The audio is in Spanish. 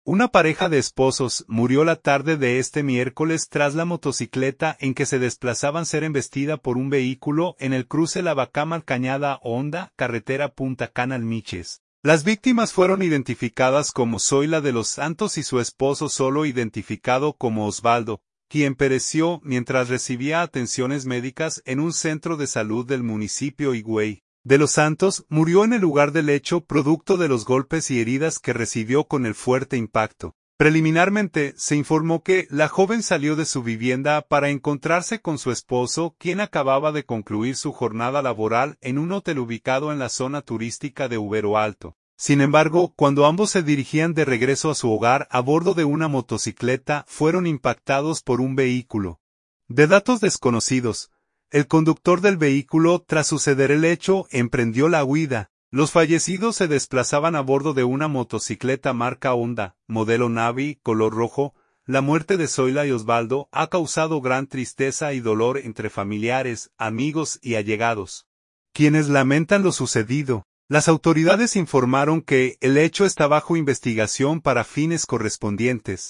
Una pareja de esposos murió la tarde de este miércoles tras la motocicleta en que se desplazaban ser embestida por un vehículo en el cruce Lavacama-Cañada Honda, carretera Punta Cana Miches. Las víctimas fueron identificadas como Zoila de los Santos y su esposo solo identificado como Osvaldo, quien pereció mientras recibía atenciones médicas en un centro de salud del municipio Higüey de los Santos. Murió en el lugar del hecho producto de los golpes y heridas que recibió con el fuerte impacto. Preliminarmente, se informó que la joven salió de su vivienda para encontrarse con su esposo, quien acababa de concluir su jornada laboral en un hotel ubicado en la zona turística de Ubero Alto. Sin embargo, cuando ambos se dirigían de regreso a su hogar a bordo de una motocicleta, fueron impactados por un vehículo. De datos desconocidos, el conductor del vehículo, tras suceder el hecho, emprendió la huida. Los fallecidos se desplazaban a bordo de una motocicleta marca Honda, modelo Navi, color rojo. La muerte de Zoila y Osvaldo ha causado gran tristeza y dolor entre familiares, amigos y allegados, quienes lamentan lo sucedido. Las autoridades informaron que el hecho está bajo investigación para fines correspondientes.